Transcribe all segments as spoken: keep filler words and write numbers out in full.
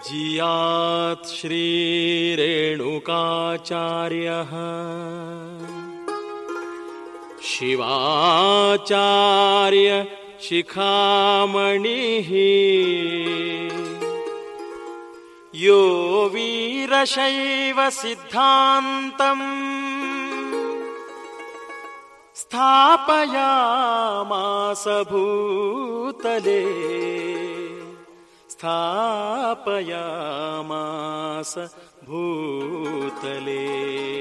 जियात् श्रीरेणुकाचार्यः शिवाचार्य शिखामणिः यो वीरशैव सिद्धान्तम् स्थापयामास भूतले स्थापयामास भूतले।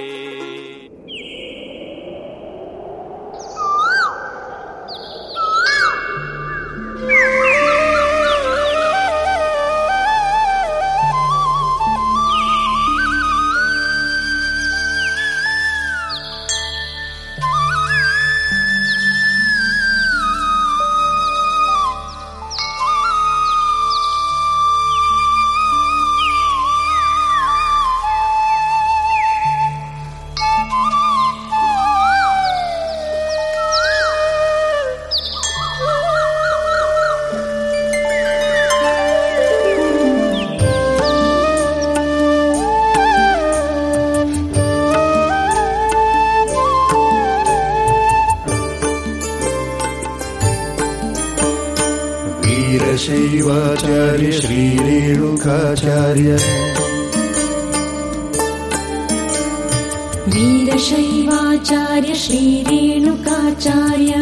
शैवाचार्य श्रीरेणुकाचार्य वीरशैवाचार्य श्रीरेणुकाचार्य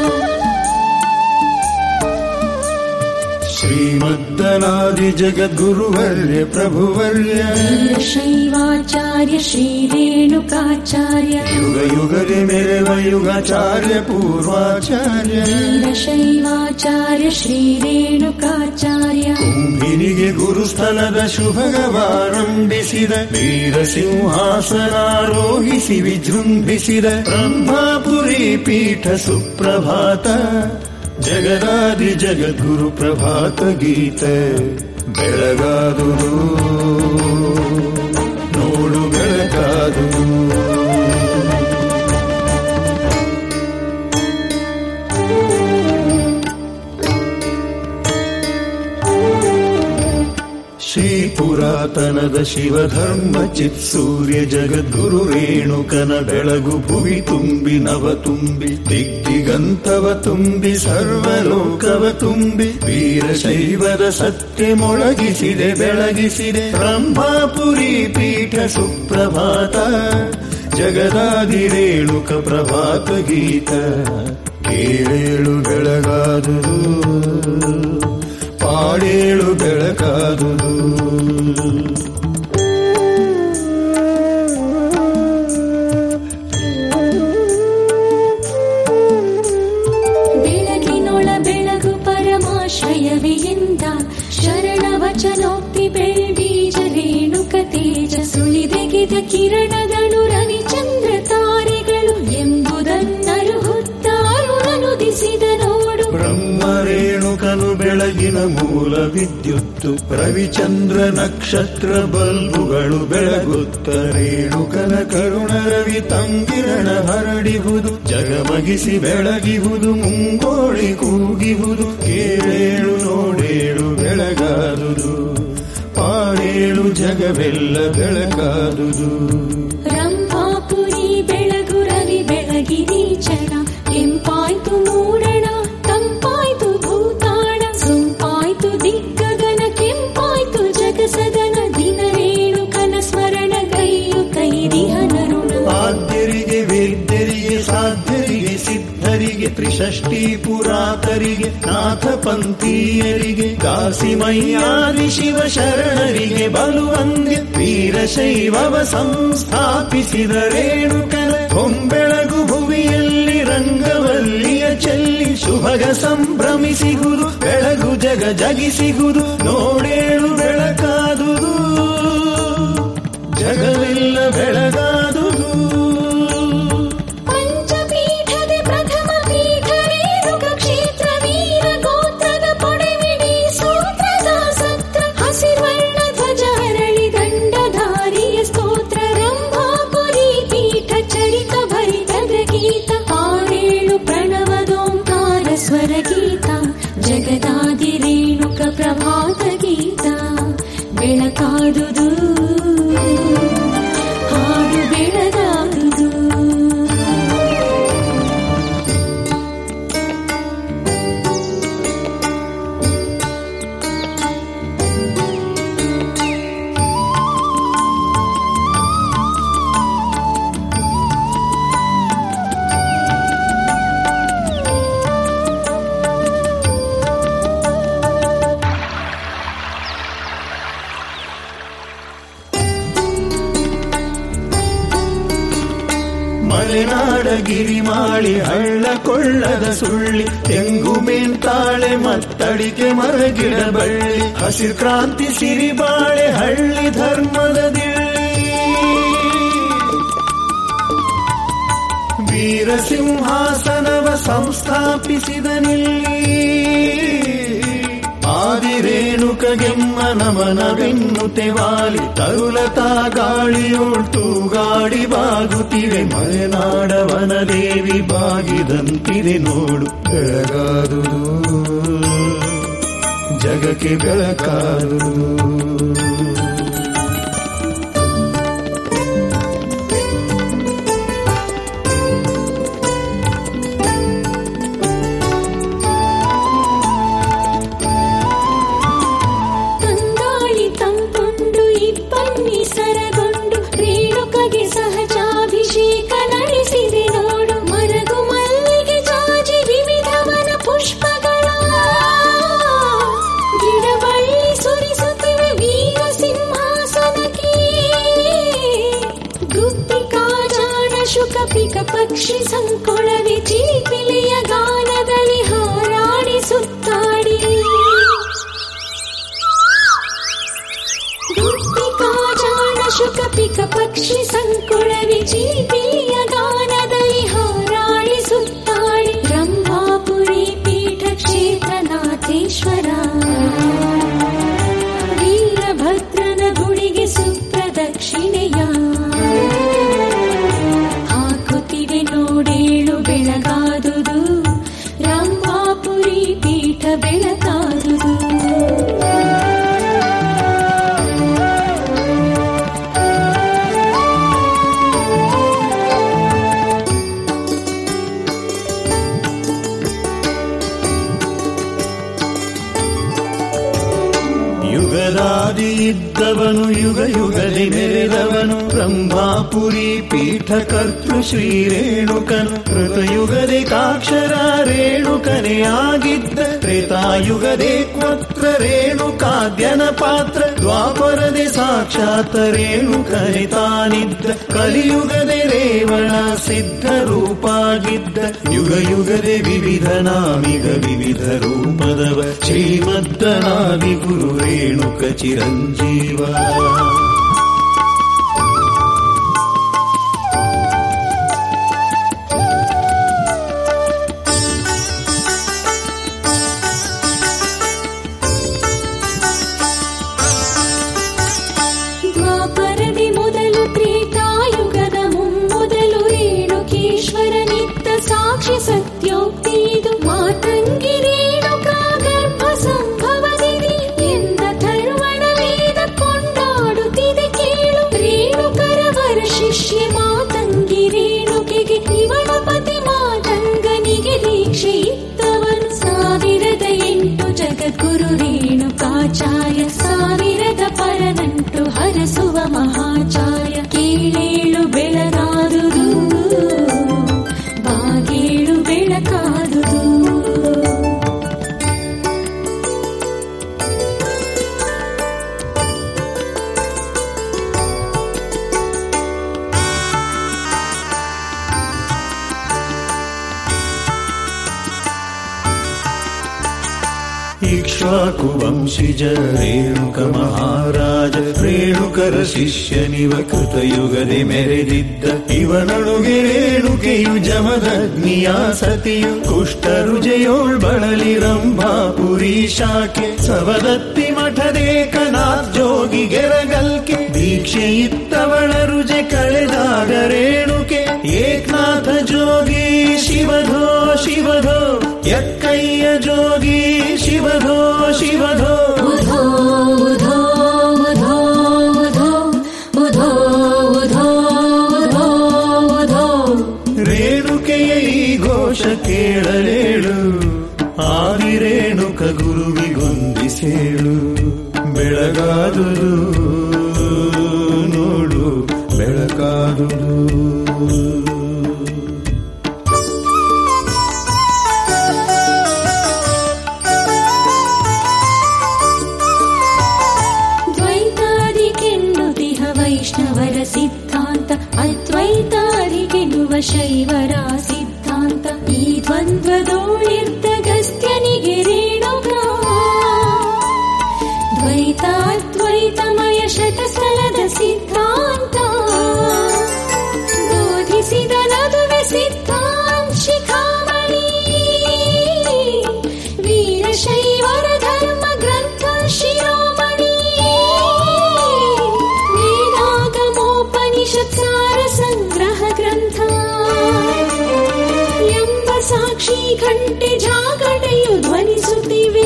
श्रीमद्दनादि जगद्गुरुवर्य प्रभुवर्य वीरशैवाचार्य श्रीरेणुकाचार्य युग युगरे मेरे युगाचार्य पूर्वाचार्य वीरशैवाचार्य ಶ್ರೀರೇಣುಕಾಚಾರ್ಯ ಕುಂಭಿನಿಗೆ ಗುರುಸ್ಥಳದ ಶುಭಗವಾರಂಭಿಸಿದ ವೀರಸಿಂಹಾಸನಾರೋಹಿಸಿ ವಿಜೃಂಭಿಸಿದ ಬ್ರಹ್ಮಪುರಿ ಪೀಠ ಸುಪ್ರಭಾತ ಜಗದಾದಿ ಜಗದ್ಗುರು ಪ್ರಭಾತ ಗೀತೆ ಬೆಳಗಾದುದು ನೋಡು ಬೆಳಗಾದುದು ಶ್ರೀ ಪುರಾತನದ ಶಿವಧರ್ಮ ಚಿತ್ ಸೂರ್ಯ ಜಗದ್ಗುರು ರೇಣುಕನ ಬೆಳಗು ಭುವಿ ತುಂಬಿ ನವ ತುಂಬಿ ದಿಗ್ದಿಗಂತವ ತುಂಬಿ ಸರ್ವಲೋಕವ ತುಂಬಿ ವೀರಶೈವದ ಸತ್ಯ ಮೊಳಗಿಸಿದೆ ಬೆಳಗಿಸಿದೆ ಬ್ರಹ್ಮಪುರಿ ಪೀಠ ಸುಪ್ರಭಾತ ಜಗದಾದಿ ರೇಣುಕ ಪ್ರಭಾತ ಗೀತ ಏಳೇಳು ಬೆಳಗಾದುದು ಪಾಡೇಳು ಬೆಳಕಾದುದು ಬೆಳಗಿನೊಳ ಬೆಳಗು ಪರಮಾಶ್ರಯವೇ ಎಂದ ಶರಣ ವಚನೋಕ್ತಿ ಬೆಳ್ಬೀಜ ರೇಣುಕ ತೇಜ ಸುಳಿದೆಗೆದ ಕಿರಣಗಳು ರವಿಚಂದ್ರ ತಾರೆಗಳು ಎಂಬುದನ್ನರು ಹೊತ್ತಾರುಣನುದಿಸಿದ ನೋಡು ಬ್ರಹ್ಮ ರೇಣುಕನು ಬೆಳಗಿನ ಮೂಲ ವಿದ್ಯುತ್ತು ರವಿಚಂದ್ರ ನಕ್ಷತ್ರ ಬಲ್ಬುಗಳು ಬೆಳಗುತ್ತ ರೇಣುಕನ ಕರುಣ ರವಿ ತಂಗಿರಣ ಹರಡಿಹುದು ಜಗಮಗಿಸಿ ಬೆಳಗಿಹುದು ಮುಂಗೋಳಿ ಕೂಗಿಹುದು ಕೇಳೇಳು ನೋಡೇಳು ಬೆಳಗಾದುದು ಪಾಡೇಳು ಜಗವೆಲ್ಲ ಬೆಳಗಾದುದು ರಂಭಾಪುರಿ ಬೆಳಗು ರವಿ ಬೆಳಗಿರಿ ಚಣ ಕೆಂಪಾಯ್ತು ಮೂಡಣ ತಂಪಾಯ್ತು ಭೂತಾಣ ಸೊಂಪಾಯ್ತು ದಿಗ್ಗಗನ ಕೆಂಪಾಯ್ತು ಜಗಸದನ ದಿನ ರೇಣುಕನ ಸ್ಮರಣ ಗೈಯು ಕೈರಿಹನರುಣ ಆದ್ಯರಿಗೆ ವೇದ್ಯರಿಗೆ ಸಾಧ್ಯರಿಗೆ ಸಿದ್ಧರಿಗೆ ತ್ರಿಷಷ್ಟಿ ಪುರಾತರಿಗೆ ನಾಥ ಪಂಥೀಯರಿಗೆ ಕಾಸಿಮಯ್ಯಾದಿ ಶಿವ ಶರಣರಿಗೆ ಬಲುವಂದ್ಯ ವೀರಶೈವವ ಸಂಸ್ಥಾಪಿಸಿದ ರೇಣುಕನ ಹೊಂಬೆಳಗು ಭುವಿಯಲ್ಲಿ ರಂಗವಲ್ಲಿಯ ಚೆಲ್ಲಿ ಶುಭಗ ಸಂಭ್ರಮಿಸಿಹುದು ಬೆಳಗು ಜಗ ಜಗಿಸಿಹುದು ನೋಡೇಳು ಬೆಳಕಾದುದು ಜಗವೆಲ್ಲ ಬೆಳಗಾದುದು ಪಂಚಪೀಠದ ಪ್ರಥಮ ಪೀಠ ರೇಣುಕ ಕ್ಷೇತ್ರ ವೀರ ಗೋತ್ರದ ಪೊಡೆವಿಡಿ ಸೂತ್ರದ ಸತ್ರ ಹಸಿರ್ವರ್ಣ ಧ್ವಜ ಹರಳಿ ದಂಡಧಾರಿಯ ಸ್ತೋತ್ರ ರಂಭಾಪುರಿ ಪೀಠ ಚರಿತ ಭರಿತದ ಗೀತ ಆರೇಳು ಪ್ರಣವದೋಂಕಾರ ಸ್ವರ ಗೀತ ಜಗದಾದಿ ರೇಣುಕ ಪ್ರಭಾತ ಗೀತ ಬೆಳ ಗಾಳಿ ಹಳ್ಳ ಕೊಳ್ಳದ ಸುಳ್ಳಿ ತೆಂಗು ಮೇಂತಾಳೆ ಮತ್ತಡಿಕೆ ಮರಗಿಡ ಬಳ್ಳಿ ಹಸಿರು ಕ್ರಾಂತಿ ಸಿರಿಬಾಳೆ ಹಳ್ಳಿ ಧರ್ಮದ ದಿಳ್ಳಿ ವೀರಸಿಂಹಾಸನವ ಸಂಸ್ಥಾಪಿಸಿದ ನಿಲ್ಲಿ ಆದಿರೇಣುಕಗೆಮ್ಮ ನಮನವೆನ್ನುತೆ ವಾಲಿ ತರುಲತಾ ಗಾಳಿಯೋಳ್ತು ಗಾಡಿ ಬಾಗುತ್ತಿವೆ ಮಲೆನಾಡವನ ದೇವಿ ಬಾಗಿದಂತಿದೆ ನೋಡು ಬೆಳಗಾದುದು ಜಗಕ್ಕೆ ಬೆಳಕಾದುದು ಪಕ್ಷಿ ಸಂಕೊಳವಿ ಚಿಲಿಪಿಲಿಯ ಗಾನದಲ್ಲಿ ಹಾರಾಡಿ ಸುತ್ತಾಡಿ ಗುಪ್ಪಿಕಾ ಜಾಣ ಶುಕ ಪಿಕ ಪಕ್ಷಿ ಸಂಕೊಳವಿ ಚಿಲಿಪಿಲಿಯ ಗಾನದಲ್ಲಿ ಹಾರಾಡಿ ಸುತ್ತಾಡಿ ರಂಭಾಪುರಿ ಪೀಠ ಕ್ಷೇತ್ರನಾಥೇಶ್ವರ ವೀರಭದ್ರನ ಗುಡಿಗೆ ಸುಪ್ರದಕ್ಷಿಣೆಯ ನೋಡೇಳು ಬೆಳಗಾದುದು ರಂಭಾಪುರಿ ಪೀಠ ಬೆಳಕಾದುದು ಯುಗದಾದಿ ಇದ್ದವನು ಯುಗ ಯುಗದಿ ಮೆರೆದವನು ರಂಭಾಪುರಿ ಪೀಠ ಕರ್ತೃ ಶ್ರೀ ರೇಣುಕನು ಕೃತಯುಗದೆ ಕಾಕ್ಷರ ರೇಣುಕನೇ ಆಗಿದ್ದ ತ್ರೇತಾಯುಗದೆ ಕ್ವತ್ರ ರೇಣುಕಾದ್ಯನ ಪಾತ್ರ ದ್ವಾಪರದೆ ಸಾಕ್ಷಾತ್ ರೇಣುಕನೇ ತಾನಿದ್ದ ಕಲಿಯುಗದೆ ರೇವಣ ಸಿದ್ಧ ರೂಪಾಗಿದ್ದ ಯುಗ ಯುಗದೆ ವಿವಿಧ ನಾಮಿಗ ವಿವಿಧ ರೂಪದವ ಶ್ರೀಮದ್ದನಾದಿ ಗುರು ರೇಣುಕ ಚಿರಂಜೀವ ದ್ವಾಪರದಿ ಮೊದಲು ತ್ರೇತಾಯುಗದ ಮುಮ್ಮೊದಲು ರೇಣುಕೇಶ್ವರನಿದ್ದ ಸಾಕ್ಷಿ ಸತ್ಯೋಕ್ತಿ ಇದು ಮಾತಂಗಿ ರೇಣುಕಾ ಗರ್ಭ ಸಂಭವದಿದೆ ಎಂದ ಧರ್ಮಣ ವೇದ ಕೊಂಡಾಡುತ್ತಿದೆ ಕೇಳು ರೇಣುಕರ ವರ ಶಿಷ್ಯ ಮಾತಂಗಿ ರೇಣುಕೆಗೆ ಇವಳ ಪತಿ ಮಾತಂಗನಿಗೆ ದೀಕ್ಷೆ ಇತ್ತವನು ಸಾವಿರದ ಎಂಟು ಜಗದ್ಗುರು ರೇಣುಕಾಚಾರ್ಯ ಸಾವಿರದ ಪರನಂಟು ಹರಸುವ ಮಹಾಚಾರ್ಯ ಕೇಳೇಳು ಬೆಳಗಾದುದು ಬಾಗೇಳು ಬೆಳಕಾದುದು ಇಕ್ಷ್ವಾಕು ವಂಶಿಜ ರೇಣುಕ ಮಹಾರಾಜ ರೇಣುಕರ ಶಿಷ್ಯನಿವ ಕೃತಯುಗದೆ ಮೆರೆದಿದ್ದ ಇವನೊಳಗೆ ರೇಣುಕೆಯು ಜಮದಗ್ನಿಯ ಸತಿಯು ಕುಷ್ಠರುಜಯೋಳ್ ಬಳಲಿ ರಂಭಾಪುರಿ ಶಾಖೆ ಸವದತ್ತಿ ಮಠದೇಕನಾಥ್ ಜೋಗಿ ಗೆರಗಲ್ಕೆ ದೀಕ್ಷೆ ಇತ್ತವಳ ರುಜೆ ಕಳೆದಾಗ ರೇಣುಕೆ ಏಕನಾಥ ಜೋಗಿ ಶಿವಧೋ ಶಿವಧೋ ಎಕ್ಕಯ್ಯ ಜೋಗಿ ಶಿವಧೋ ಶಿವಧೋ ಉಧೋ ಉಧೋ ಉಧೋ ಉಧೋ ಉಧೋ ಉಧೋ ಉಧೋ ಉಧೋ ರೇಣುಕೆಯ ಈ ಘೋಷ ಕೇಳಲೇಳು ಆದಿರೇಣುಕ ಗುರುವಿಗೊಂದಿಸೇಳು ಬೆಳಗಾದುದು ನೋಡು ಬೆಳಕಾದುದು ವೈಷ್ಣವರ ಸಿದ್ಧಾಂತ ಅದ್ವೈತಾರಿಗೆನ್ನುವ ಶೈವರ ಸಿದ್ಧಾಂತ ಗಂಟೆ ಜಾಗಟೆಯು ಧ್ವನಿಸುತ್ತಿವೆ.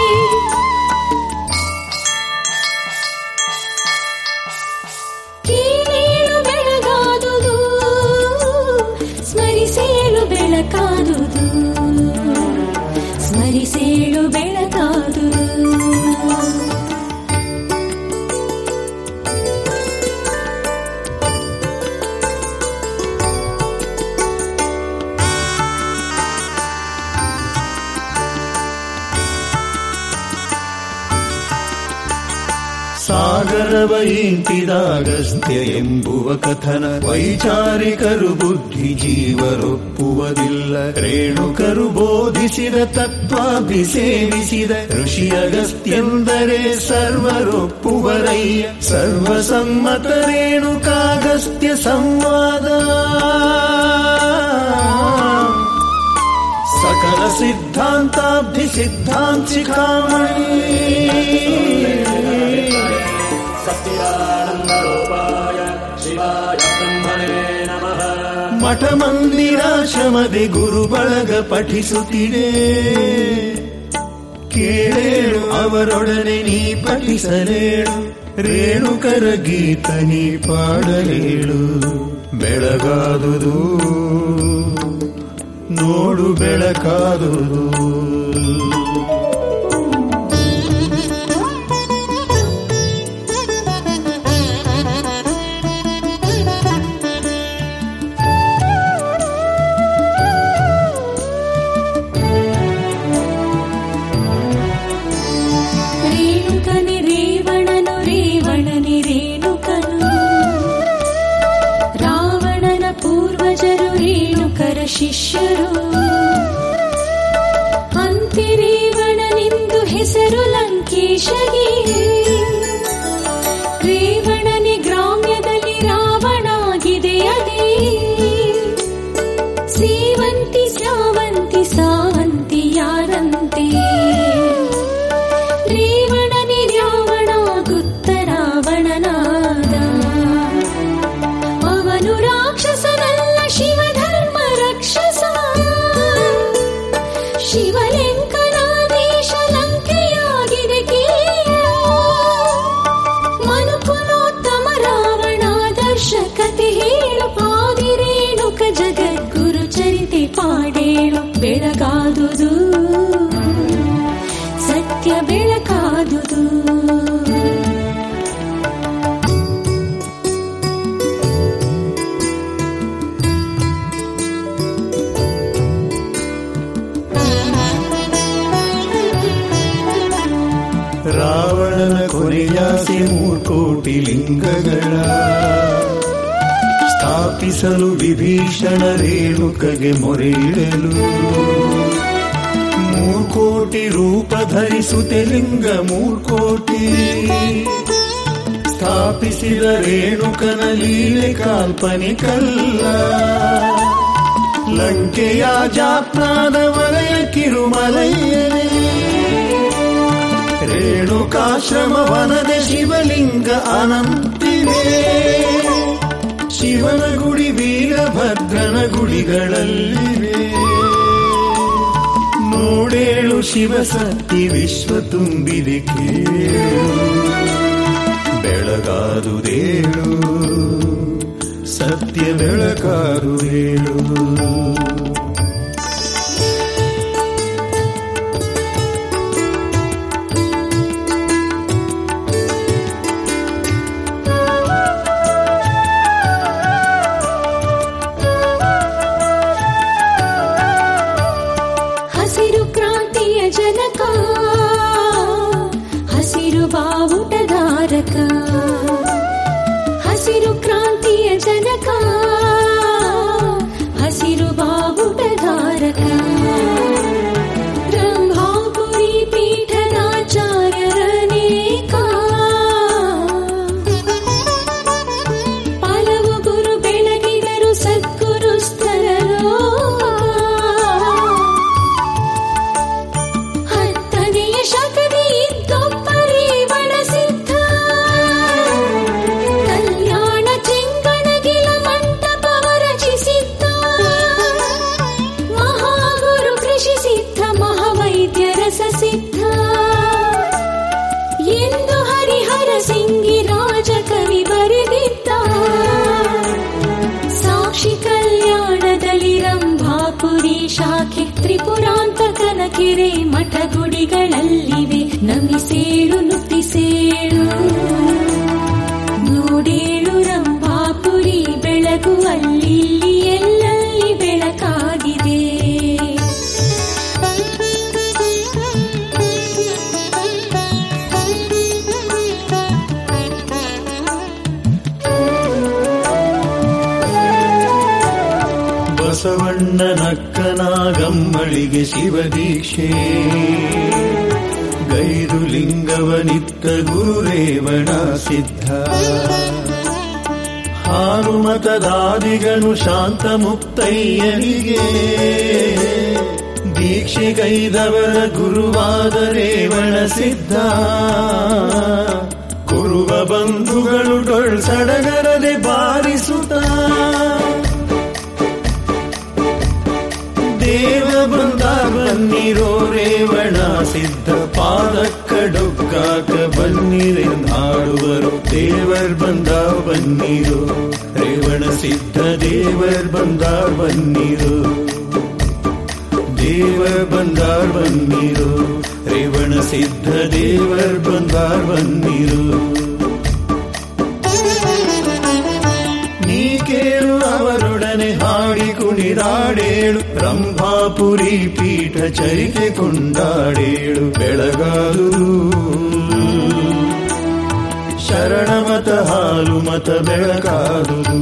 ಕೇಳೇಳು ಬೆಳಗಾದುದು, ಸ್ಮರಿಸೇಳು ಬೆಳಕಾದುದು, ಸ್ಮರಿಸೇಳು ಬೆಳಕಾದುದು. ಸಾಗರವ ಇಂಟಿದಾಗಸ್ತ್ಯ ಎಂಬುವ ಕಥನ ವೈಚಾರಿಕರು ಬುದ್ಧಿ ಜೀವರೊಪ್ಪುವುದಿಲ್ಲ. ರೇಣುಕರು ಬೋಧಿಸಿದ ತತ್ವಾಭಿ ಸೇವಿಸಿದ ಋಷಿ ಅಗಸ್ತ್ಯೆಂದರೆ ಸರ್ವರೊಪ್ಪುವರಯ್ಯ. ಸರ್ವಸಮ್ಮತ ರೇಣುಕಾಗಸ್ತ್ಯ ಸಂವಾದ ಸಕಲ ಸಿದ್ಧಾಂತಾಬ್ಧಿ ಸಿದ್ಧಾಂತಿಕಾಮಣಿ. ಮಠ ಮಂದಿರಾಶ್ರಮದೆ ಗುರು ಬಳಗ ಪಠಿಸುತ್ತಿದೆ. ಕೇಳೇಳು ಅವರೊಡನೆ ನೀ ಪಠಿಸಲೇಳು, ರೇಣುಕರ ಗೀತ ನೀ ಪಾಡಲೇಳು. ಬೆಳಗಾದುದು ನೋಡು ಬೆಳಕಾದುದು. ರೇಣುಕನೆ ರೇವಣನು ರೇವಣನೆ ರೇಣುಕನು, ರಾವಣನ ಪೂರ್ವಜರು ರೇಣುಕರ ಶಿಷ್ಯರು. ಅಂತಿರೇವಣನೆಂದು ಹೆಸರು ಲಂಕೇಶಗೆ, ರೇವಣನೆ ಗ್ರಾಮ್ಯದಲ್ಲಿ ರಾವಣಾಗಿದೆ ಅದೇ. ಸೇವಂತಿ ಸ್ಯಾವಂತಿ ಸಾವಂತಿ ಯಾರಂತೆ, ರೇವಣನೆ ರಾವಣ ಗುತ್ತ ರಾವಣನಾದ. ಅವನು ರಾಕ್ಷಸನಲ್ಲ ಶಿವಧರ್ಮ ರಕ್ಷಸ, ಶಿವಲಿಂಕನಾದೇಶ ಲಂಕೆಯಾಗಿದೆ ಕೇಳ. ಮನುಕುಲೋತ್ತಮ ರಾವಣಾದರ್ಶ ಕತೆ ಹೇಳು, ಆದಿರೇಣುಕ ಜಗದ್ಗುರು ಚರಿತೆ ಪಾಡೇಳು. ಬೆಳಗಾದುದು ಸತ್ಯ ಬೆಳಕಾದುದು. ರಾವಣನ ಕೊನೆಯಾಸೆ ಮೂರ್ಕೋಟಿ ಲಿಂಗಗಳ ಸ್ಥಾಪಿಸಲು ವಿಭೀಷಣ ರೇಣುಕಗೆ ಮೊರೆಯಿಡಲು. ಮೂರ್ಕೋಟಿ ರೂಪ ಧರಿಸುತ್ತೆ ಲಿಂಗ ಮೂರ್ಕೋಟಿ, ಸ್ಥಾಪಿಸಿದ ರೇಣುಕನ ಲೀಲೆ ಕಾಲ್ಪನಿಕಲ್ಲ. ಲಂಕೆಯ ಜಾಪ್ನಾದ ವಲಯ ಕಿರುಮಲಯ್ಯನೇ, ರೇಣುಕಾಶ್ರಮ ವನದ ಶಿವಲಿಂಗ ಅನಂತಿವೆ. ಶಿವನ ಗುಡಿ ವೀರಭದ್ರನ ಗುಡಿಗಳಲ್ಲಿವೆ. ನೋಡೇಳು ಶಿವಸತ್ತಿ ವಿಶ್ವ ತುಂಬಿದೆ ಕೇಳು. ಬೆಳಗಾದುದೇಳು ಸತ್ಯ ಬೆಳಕಾದುದೇಳು. ಹಸಿರು ಕ್ರಾಂತಿಯ ಜನಕ, ಹಸಿರು ಬಾವುಟಧಾರಕ. ಹಸಿರು ಕ್ರಾಂತಿಯ ಜನಕ, ಹಸಿರು ಬಾವುಟಧಾರಕ. ರಂಭಾಪುರಿ ಪೀಠದಾಚಾರ್ಯರನೇಕ, ಹಲವು ಗುರು ಬೆಳಗಿದರು ಸದ್ಗುರು ಸ್ಥಳಲೋ. ಹತ್ತನೆಯ ಶತದಿ ಇದ್ದೊಬ್ಬ ರೇವಣ ಸಿದ್ಧ, ಕೆರೆ ಮಠ ಗುಡಿಗಳಲ್ಲಿವೆ. ನಮಿಸೇಳು ನುತಿಸೇಳು ನೋಡೇಳು ರಂಭಾಪುರಿ ಬೆಳಗು ಅಲ್ಲಿ ಎಲ್ಲಲ್ಲಿ ಬೆಳಕಾಗಿದೆ. ಬಸವಣ್ಣನಕ್ಕನಾಗಮ್ಮಳಿಗೆ ಶಿವದೀಕ್ಷೆ ಗೈದು ಲಿಂಗವನಿತ್ತ ಗುರುರೇವಣ ಸಿದ್ಧ. ಹಾನುಮತದಾದಿಗನು ಶಾಂತ ಮುಕ್ತಯ್ಯನಿಗೆ ದೀಕ್ಷೆಗೈದವರ ಗುರುವಾದ ರೇವಣ ಸಿದ್ಧ. ಕುರುವ ಬಂಧುಗಳು ಡೊಳ್ ಸಡಗರದೆ ಬಾರಿಸುತ್ತ ದೇವ ಬಂದ ಬನ್ನಿರೋ ರೇವಣ ಸಿದ್ಧ ಪಾದಕ್ಕಡೊಗ್ಗಾಕ ಬನ್ನಿರೆಂದಾಡುವರು. ದೇವರ್ ಬಂದ ಬನ್ನಿರೋ ರೇವಣ ಸಿದ್ಧ ದೇವರ್ ಬಂದ ಬನ್ನಿರೋ ದೇವರ್ ಬಂದ ಬನ್ನಿರೋ ರೇವಣ ಸಿದ್ಧ ದೇವರ್ ಬಂದ ಬನ್ನಿರೋ. ನೀ ಕೇಳು ಅವರೊಡನೆ ಹಾಡಿ ಕುಣಿದಾಡೇಳು ರಂಭಾಪುರಿ ಪೀಠ ಚರಿತೆ ಕೊಂಡಾಡೇಳು. ಬೆಳಗಾದುದು ಶರಣಮತ ಹಾಲು ಮತ ಬೆಳಕಾದುದು.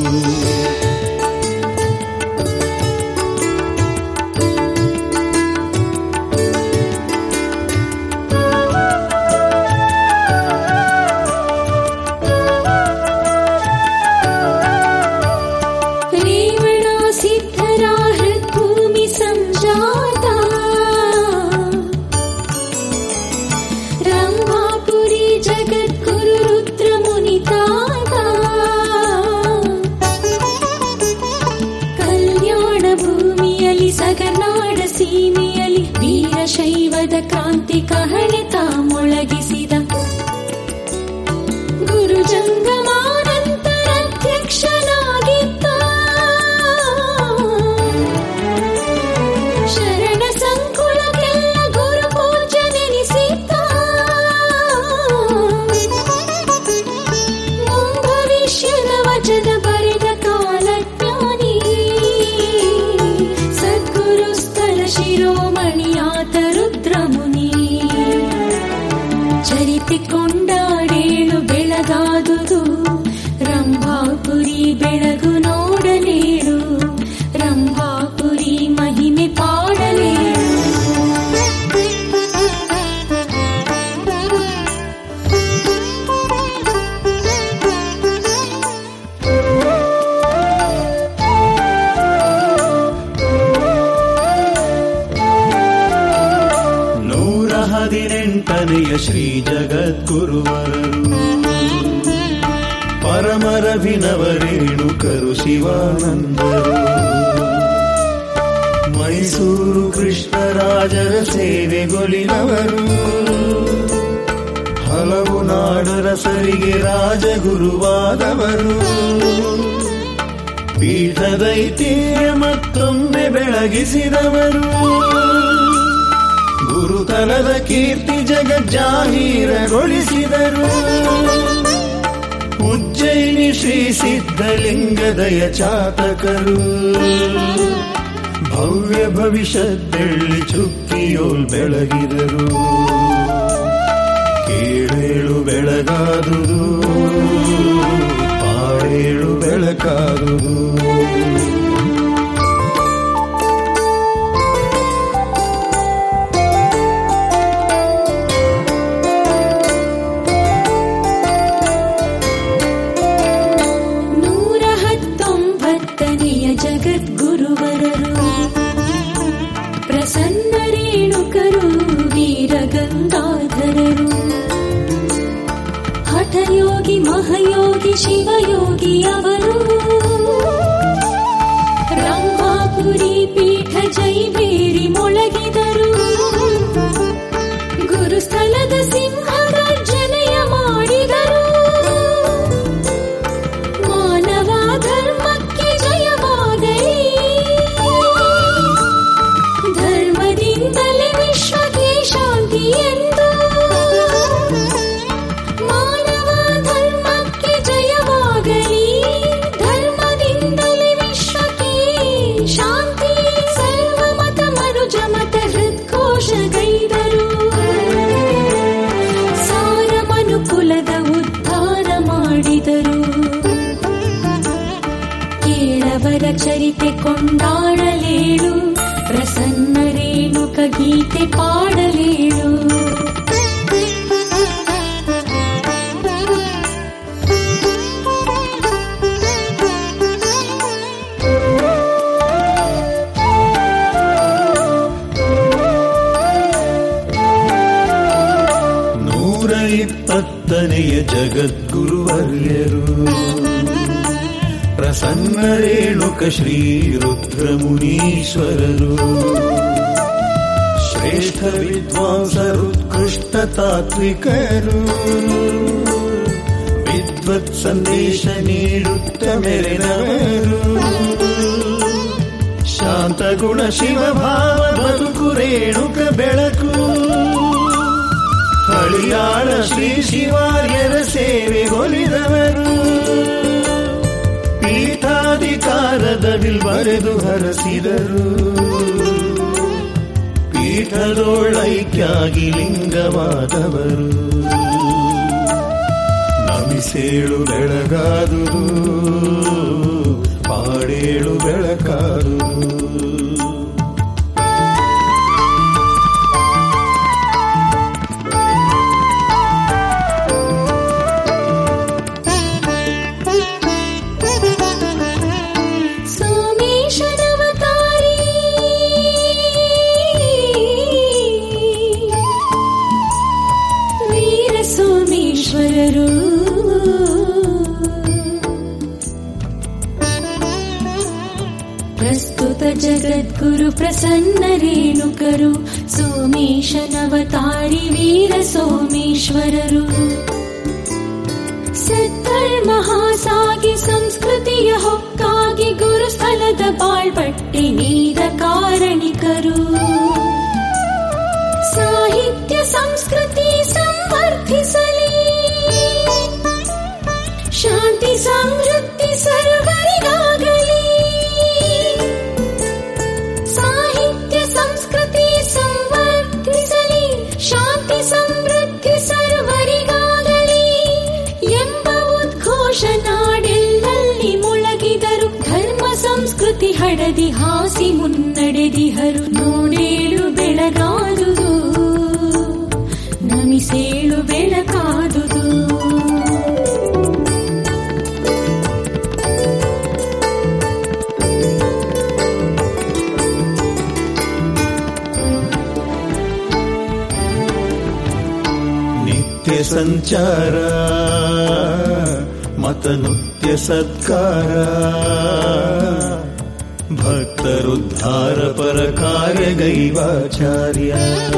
ಸೀಮೆಯಲ್ಲಿ ವೀರಶೈವದ ಕ್ರಾಂತಿ ಕಹಳೆತ ಮೊಳಗಿಸಿದ ಗುರು ಜಂಗಮಾನಂತರ ಅಧ್ಯಕ್ಷನಾಗಿದ್ದ ಶರಣ ಸಂಕುಲಕ್ಕೆಲ್ಲ ಗುರು ಪೂಜೆ ನೆನೆಸಿದ್ದ. ಭವಿಷ್ಯದ ವಚನ ಬರೆದ ಕಾಲಜ್ಞಾನಿ ಶಿರೋಮಣಿಯಾತ ರುದ್ರಮುನಿ. ಚರಿತೆ ಕೊಂಡಾಡೇಳು ಬೆಳಗಾದುದು ರಂಭಾಪುರಿ ಬೆಳಗು ನೋಡಲೇಳು ರಂಭಾಪುರಿ ಮಹಿಮೆ ಪಾಡಲೇಳು. ಹದಿನೆಂಟನೆಯ ಶ್ರೀ ಜಗದ್ಗುರುವರರು ಪರಮರಭಿನವರೇಣುಕರು ಶಿವಾನಂದರು. ಮೈಸೂರು ಕೃಷ್ಣರಾಜರ ಸೇವೆಗೊಲಿನವರು ಹಲವು ನಾಡರಸರಿಗೆ ರಾಜಗುರುವಾದವರು. ಪೀಠದೈತಿಹ್ಯ ಮತ್ತೊಮ್ಮೆ ಬೆಳಗಿಸಿದವರು. ಗುರುತಲದ ಕೀರ್ತಿ ಜಗಜ್ಜಾಹೀರಗೊಳಿಸಿದರು. ಉಜ್ಜಯಿನಿ ಶ್ರೀ ಸಿದ್ಧಲಿಂಗದಯ ಚಾತಕರು ಭವ್ಯ ಭವಿಷ್ಯದೆಳ್ಳಿ ಚುಕ್ಕಿಯೋಲ್ ಬೆಳಗಿದರು. ಕೇಳೇಳು ಬೆಳಗಾದುದು ಪಾಡೇಳು ಬೆಳಕಾದುದು. ಜಗದ್ಗುರುವರರು ಪ್ರಸನ್ನ ರೇಣುಕರು ವೀರಗಂಗಾಧರರು ಹಠಯೋಗಿ ಮಹಯೋಗಿ ಶಿವಯೋಗಿ ಅವರು. ರಂಭಾಪುರಿ ಪೀಠ ಜೈಬೇರಿ ಮೊಳಗಿದರು. ಗುರುಸ್ಥಳದ ಸಿಂಹ ಗರ್ಜನೆಯ ಮಾಡಿದರು. ಮಾನವ ಧರ್ಮಕ್ಕೆ ಜಯವಾಗಲಿ ಧರ್ಮದಿಂದಲೇ ಘೋಷಗೈದರು. ಸಾರ ಮನುಕುಲದ ಉದ್ಧಾರ ಮಾಡಿದರು. ಕೇಳವರ ಚರಿತೆ ಕೊಂಡಾಡಲೇಳು, ಪ್ರಸನ್ನ ರೇಣುಕ ಗೀತೆ ಪಾಡಲೇಳು. ನೂರ ಇಪ್ಪತ್ತನೆಯ ಜಗದ್ಗುರುವರ್ಯರು ಪ್ರಸನ್ನ ರೇಣುಕ ಶ್ರೀ ರುದ್ರಮುನೀಶ್ವರರು. ಶ್ರೇಷ್ಠ ವಿದ್ವಾಂಸರು, ಉತ್ಕೃಷ್ಟ ತಾತ್ವಿಕರು, ವಿದ್ವತ್ ಸಂದೇಶ ನೀಡುತ್ತ ಮೆರೆದವರು. ಶಾಂತ ಗುಣ ಶಿವಭಾವ ಬದುಕು ರೇಣುಕ ಬೆಳಕು. ಹಳಿಯಾಳ ಶ್ರೀ ಶಿವಾರ್ಯರ ಸೇವೆಗೊಲಿದವರು. ಪೀಠಾಧಿಕಾರದ ಬಿಲ್ ಬರೆದು ಹರಸಿದರು. ಪೀಠದೊಳೈಕ್ಯಾಗಿ ಲಿಂಗವಾದವರು. ನಮಿಸೇಳು ಬೆಳಗಾದುದು, ಪಾಡೇಳು ಬೆಳಕಾದುದು. ಪ್ರಸ್ತುತ ಜಗದ್ಗುರು ಪ್ರಸನ್ನ ರೇಣುಕರು, ಸೋಮೇಶನವತಾರಿ ವೀರ ಸೋಮೇಶ್ವರರು. ಸತ್ಕರ್ಮ ಹಾಸಾಗಿ ಸಂಸ್ಕೃತಿಯ ಹೊಕ್ಕಾಗಿ ಗುರುಸ್ಥಳದ ಬಾಳ್ಪಟ್ಟೆ ನೀದ ಕಾರಣಿಕರು. ಸಾಹಿತ್ಯ ಸಂಸ್ಕೃತಿ ಸಂವರ್ಧಿಸಲಿ, ಶಾಂತಿ ಸಮೃದ್ಧಿ ಸರ್ವರಿಗಾಗಲಿ. ಸಾಹಿತ್ಯ ಸಂಸ್ಕೃತಿ ಸಂವರ್ಧಿಸಲಿ, ಶಾಂತಿ ಸಮೃದ್ಧಿ ಸರ್ವರಿಗಾಗಲಿ ಎಂಬ ಉದ್ಘೋಷ ನಾಡೆಲ್ಲಲ್ಲಿ ಮೊಳಗಿದರು. ಧರ್ಮ ಸಂಸ್ಕೃತಿ ಹಡದಿ ಹಾಸಿ ಮುನ್ನಡೆದಿಹರು. ನೋಡೇಳು ಬೆಳಗಾದುದು, ನಮಿಸೇಳು ಬೆಳಕಾದುದು. ನಿತ್ಯ ಸಂಚಾರ ಮತ ನೃತ್ಯ ಸತ್ಕಾರ, ಭಕ್ತರುದ್ಧಾರ ಪರ ಕಾರ್ಯಗೈವಾಚಾರ್ಯ.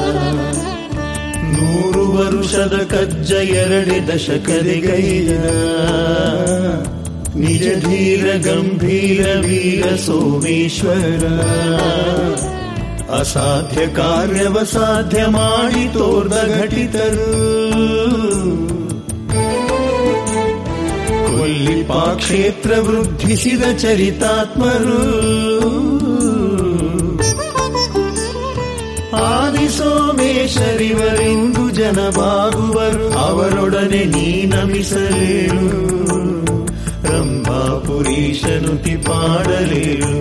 ನೂರು ವರುಷದ ಕಜ್ಜ ಎರಡೆ ದಶಕದಿಗೈದ, ನಿಜ ಧೀರ ಗಂಭೀರ ವೀರ ಸೋಮೇಶ್ವರ. ಅಸಾಧ್ಯ ಕಾರ್ಯವ ಸಾಧ್ಯ ಮಾಡಿ ತೋರ್ದ ಘಟಿತರು. ಕೊಲ್ಲಿಪಾ ಕ್ಷೇತ್ರ ವೃದ್ಧಿಸಿದ ಚರಿತಾತ್ಮರು. ಆದಿ ಸೋಮೇಶ್ವರಿವರೆಂದು ಜನವಾಗುವರು. ಅವರೊಡನೆ ನೀ ನಮಿಸಲೇಳು, ರಂಭಾಪುರೀಶನುತಿ ಪಾಡಲೇಳು.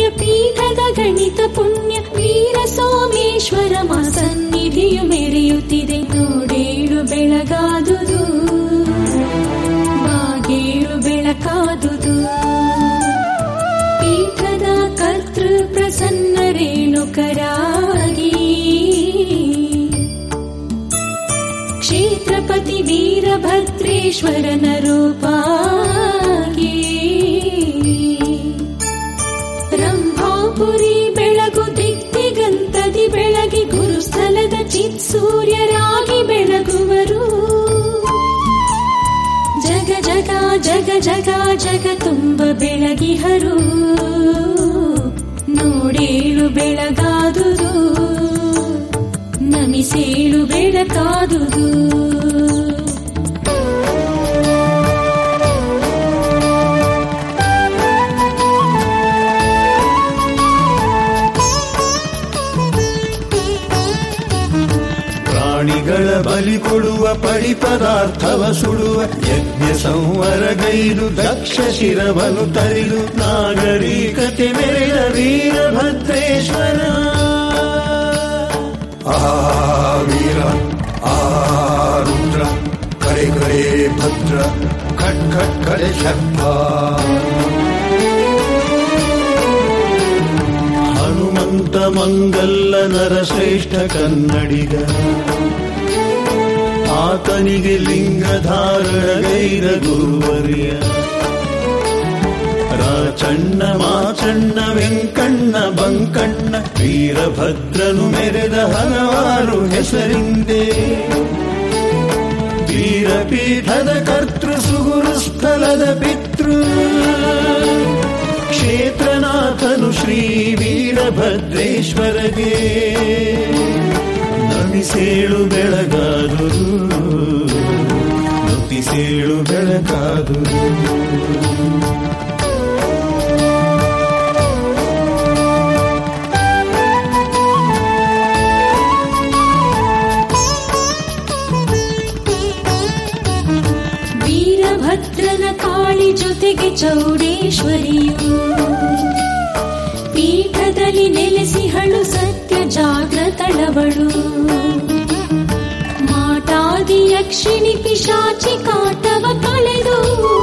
ಪುಣ್ಯ ವೀರ ಸೋಮೇಶ್ವರ ಮಾ ಸನ್ನಿಧಿಯು ಮೆರೆಯುತ್ತಿ ವೀರಭದ್ರೇಶ್ವರನ ರೂಪಾಗಿ ರಂಭಾಪುರಿ ಬೆಳಗು ದಿಗ್ದಿಗಂತದಿ ಬೆಳಗಿ ಗುರುಸ್ಥಲದ ಚಿತ್ ಸೂರ್ಯರಾಗಿ ಬೆಳಗುವರು. ಜಗ ಜಗ ಜಗ ಜಗ ಜಗ ತುಂಬ ಬೆಳಗಿಹರು, ನೋಡೇಳು ಬೆಳಗಾದುದು, ನಮಿಸೇಳು ಬೆಳಕಾದುದು. ಪ್ರಾಣಿಗಳ ಬಲಿ ಕೊಡುವ ಪಡಿ ಪದಾರ್ಥವ ಸುಡುವ ಯಜ್ಞ ಸಂವರಗೈದು ದಕ್ಷ ಶಿರವನು ತರಿದು ನಾಗರಿಕತೆ ಮೆರೆದ ವೀರಭದ್ರೇಶ್ವರ. ಆ ವೀರ ಆ ರುದ್ರ ಕರೆ ಕರೆ ಭದ್ರ ಖಟ್ ಖಟ್ ಕರೆ ಶರ್ಪ. ಹನುಮಂತ ಮಂಗಲ್ಲ ನರಶ್ರೇಷ್ಠ ಕನ್ನಡಿಗ, ಆತನಿಗೆ ಲಿಂಗಧಾರಣಗೈದ ಗುರುವರ್ಯ. ರಾಚಣ್ಣ ಮಾಚಣ್ಣ ವೆಂಕಣ್ಣ ಬಂಕಣ್ಣ ವೀರಭದ್ರನು ಮೆರೆದ ಹಲವಾರು ಹೆಸರಿಂದೆ. ವೀರಪೀಠದ ಕರ್ತೃ ಸುಗುರು ಸ್ಥಳದ ಪಿತೃ ಕ್ಷೇತ್ರನಾಥನು ಶ್ರೀ ವೀರಭದ್ರೇಶ್ವರಗೆ ನಮಿಸೇಳು ಬೆಳಗಾದುದು, ನುತಿಸೇಳು ಬೆಳಕಾದುದು. ವೀರಭದ್ರನ ಕಾಳಿ ಜೊತೆಗೆ ಚೌಡೇಶ್ವರಿಯು ಪೀಠದಲ್ಲಿ ನೆಲೆಸಿಹಳು ಸತ್ಯ ಜಾಗ್ರತಳವಳು. ಮಾಟಾದಿ ಯಕ್ಷಿಣಿ ಪಿಶಾಚಿ ಕಾಟವ ಕಳೆದು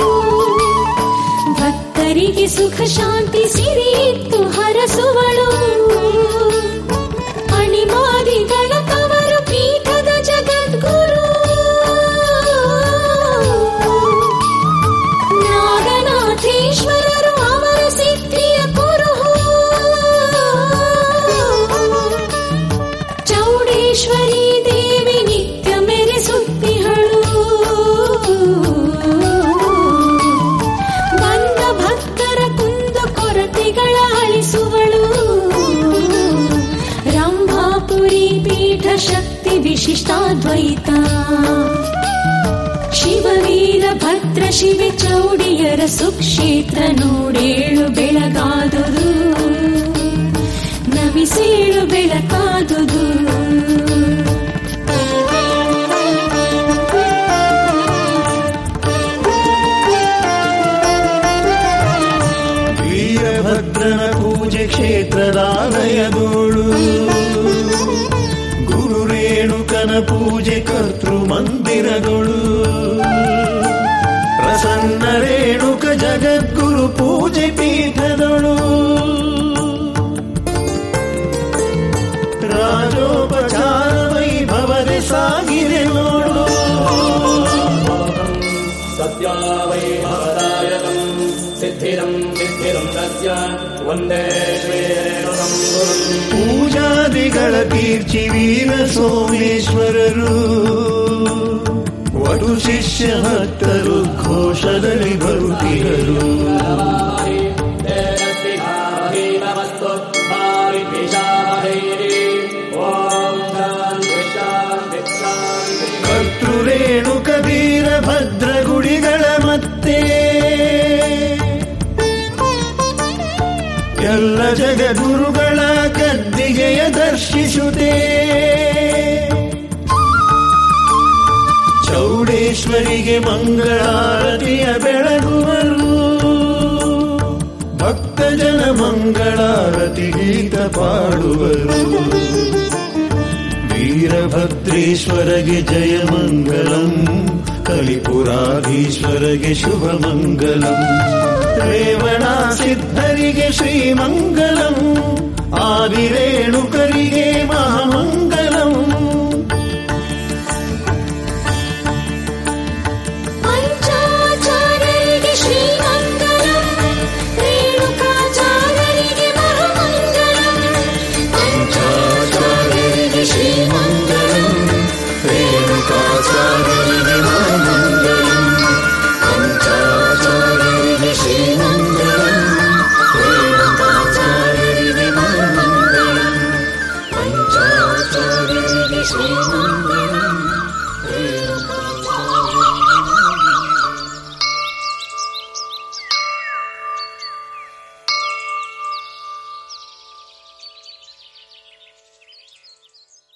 ಭಕ್ತರಿಗೆ ಸುಖ ಶಾಂತಿ ಸಿರಿಯಿತ್ತು ಹರಸುವಳು. ಅಣಿಮಾದಿಗಳ ಕವರು ಪೀಠದ ಜಗದ್ಗುರು ನಾಗನಾಥೇಶ್ವರರು ಅವರ ಸಿದ್ಧಿಯ ಕುರುಹು. ಚೌಡೇಶ್ವರಿ ದೇವಿ ನಿತ್ಯ ಮೆರೆಸುತ್ತಿಹಳು, ಬಂದ ಭಕ್ತರ ಕುಂದು ಕೊರತೆಗಳ ಅಳಿಸುವಳು. ರಂಭಾಪುರಿ ಪೀಠ ಶಕ್ತಿ ವಿಶಿಷ್ಟಾದ್ವೈತ. ಶಿವವೀರ ಭದ್ರ ಶಿವೆ ಚೌಡಿಯರ ಸುಕ್ಷೇತ್ರ ನೋಡೇಳು ಬೆಳಗಾದುದು, ನಮಿಸೇಳು ಬೆಳಕಾದುದು. ವೀರಭದ್ರನ ಪೂಜೆ ಕ್ಷೇತ್ರದಾಲಯದೋಳು, ಗುರು ರೇಣುಕನ ಪೂಜೆ ಕರ್ತೃ ಮಂದಿರಗಳು. ಪ್ರಸನ್ನ ರೇಣುಕ ಜಗದ್ಗುರು ಪೂಜೆ ಪೀಠದಳು. ರಾಜೋಪಚಾರ ವೈಭವದೆ ಸಾಗಿದೆ ನೋಡು. ಸತ್ಯ ವೈಭವದಾಯಕಂ ಸಿದ್ಧಿರಂ ಸಿದ್ಧಿರಂ ಸತ್ಯ ವಂದೇ ಶ್ರೀರೇಣುಕಂ ಗುರುಂ. ಪೂಜಾದಿಗಳ ತೀರ್ಚಿ ವೀರ ಸೋಮೇಶ್ವರರು, ವಟು ಶಿಷ್ಯ ಭಕ್ತರು ಘೋಷದಲ್ಲಿ ಬರುತ್ತಿರರು. ಕರ್ತೃ ರೇಣುಕ ವೀರಭದ್ರ ಗುಡಿಗಳ ಮತ್ತೆ ಎಲ್ಲ ಜಗದ್ಗುರುಗಳ ಗದ್ದಿಗೆಯ ದರ್ಶಿಸುತ್ತೆ. ಚೌಡೇಶ್ವರಿಗೆ ಮಂಗಳಾರತಿಯ ಬೆಳಗುವರು, ಭಕ್ತ ಜನ ಮಂಗಳಾರತಿ ಗೀತ ಪಾಡುವರು. ವೀರಭದ್ರೇಶ್ವರಗೆ ಜಯ ಮಂಗಲಂ, ಕಲಿಪುರಾಧೀಶ್ವರಗೆ ಶುಭ ಮಂಗಲಂ. ರೇವಣ ಸಿದ್ಧರಿಗೆ ಶ್ರೀಮಂಗಲಂ, ಆದಿರೇಣುಕರಿಗೆ ಮಹಾಮಂಗಲಂ. ಶ್ರೀಮನ್ನಾರಾಯಣ.